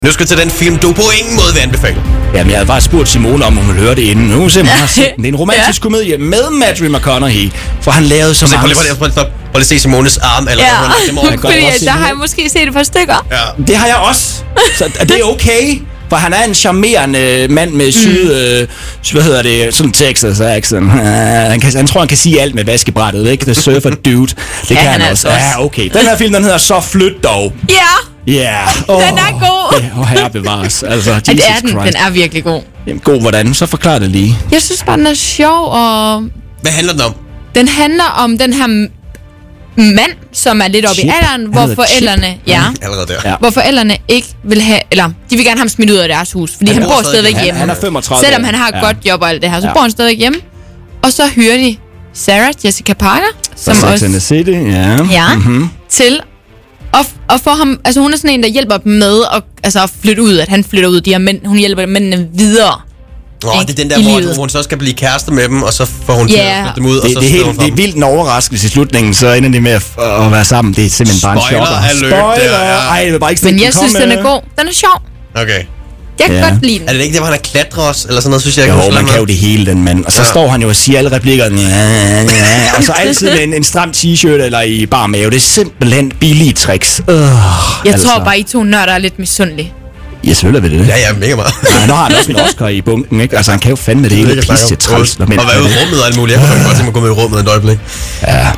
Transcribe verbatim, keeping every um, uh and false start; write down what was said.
Nu skal til den film, du på ingen måde vil anbefale. Jamen, jeg havde bare spurgt Simone om, hun ville høre det inden. Nu se, man har set den. Det er en romantisk ja. komedie med Matthew McConaughey, for han lavede så mange... Prøv lige, prøv lige, prøv lige at se Simones arm, eller ja. hvad hun Fordi der har jeg måske set et par stykker. Ja. Det har jeg også. Så det er okay. For han er en charmerende mand med syd... Mm. Øh, hvad hedder det? Sådan Texas accent. Uh, han, kan, han tror, han kan sige alt med vaskebrættet, ikke? The surfer dude. Det ja, kan han han også. også. Ja, okay. Den her film, den hedder Så flyt dog. Ja. Ja. Yeah. Oh. Den er god. Ja, og herre bevares. Altså, Jesus ja, det er den. Christ. Den er virkelig god. Jamen, god hvordan? Så forklar det lige. Jeg synes bare, den er sjov, og... Hvad handler den om? Den handler om den her mand, som er lidt oppe i alderen, hvor forældrene... Chip. Ja, mm, allerede der. Ja. Hvor forældrene ikke vil have... Eller, de vil gerne have ham smidt ud af deres hus, fordi han, han bor stadigvæk hjemme. Han er femogtredive. Selvom han har et ja. godt job og alt det her, så ja. bor han stadigvæk hjemme. Og så hører de Sarah Jessica Parker, som Sex også... and the City, ja. Ja, mm-hmm. til... Og, og for ham, altså hun er sådan en, der hjælper dem med at, altså at flytte ud, at han flytter ud. De her mænd, hun hjælper mændene videre. Åh, oh, det er den der, hvor livet. hun så skal blive kæreste med dem, og så får hun yeah. til at flytte dem ud, det, og så det, er helt, det er vildt en overraskelse i slutningen, så ender de med at, at være sammen. Det er simpelthen bare en chokker. Spoiler alert. Ej, det var bare ikke Men jeg synes, den er god. Den er sjov. Okay. Jeg kan ja. godt lide den. Er det ikke det, hvor han er klatrer også? Eller sådan noget, synes jeg ikke. Jo, man kan jo det hele, den mand. Og så ja. står han jo og siger alle replikkerne. Ja, ja. Og så altid med en, en stram t-shirt eller i bar mave. Det er simpelthen billige tricks. Uh, jeg altså. tror bare, I to nørder er lidt misundelige. Ja, selvfølgelig vil det. Ja, ja, mega meget. Nej, nu har han også en Oscar i bunken, ikke? Altså, han kan jo fandme det hele pisse træls. Og være ude i rummet og alt muligt. Jeg kunne godt tænke mig at gå med i rummet et øjeblik. Ja.